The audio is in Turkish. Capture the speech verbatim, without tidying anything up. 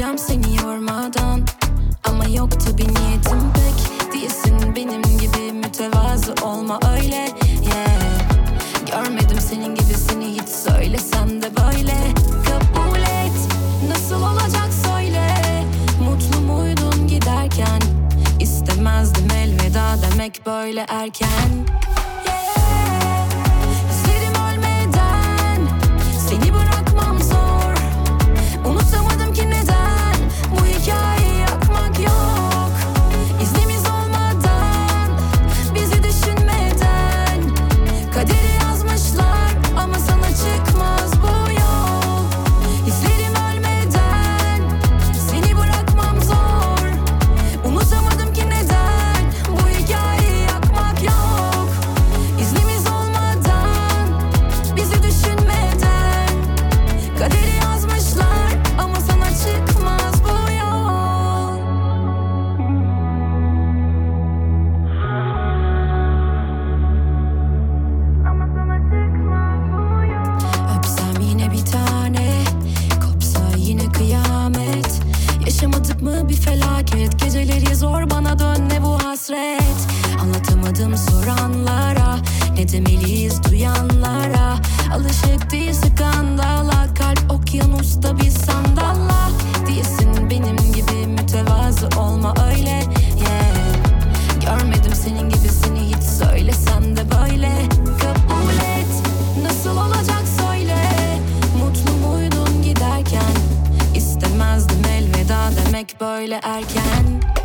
gideceğim seni yormadan. Ama yok tabi niyetim pek. Değilsin benim gibi mütevazı olma öyle, yeah. Görmedim senin gibisini hiç, söylesen de böyle. Kabul et, nasıl olacak söyle. Mutlu muydun giderken? İstemezdim elveda demek böyle erken. Yaşamadık mı bir felaket? Geceleri zor bana dön, ne bu hasret? Anlatamadım soranlara, ne demeliyiz duyanlara. Alışık değil skandala, kalp okyanusta bir sandalla. Değilsin benim gibi mütevazı olma öyle, yeah. Görmedim senin gibisini hiç, söylesen de böyle. Kabul et, nasıl olacak söyle. Mutlu muydun giderken? İstemezdim elveda demek böyle erken.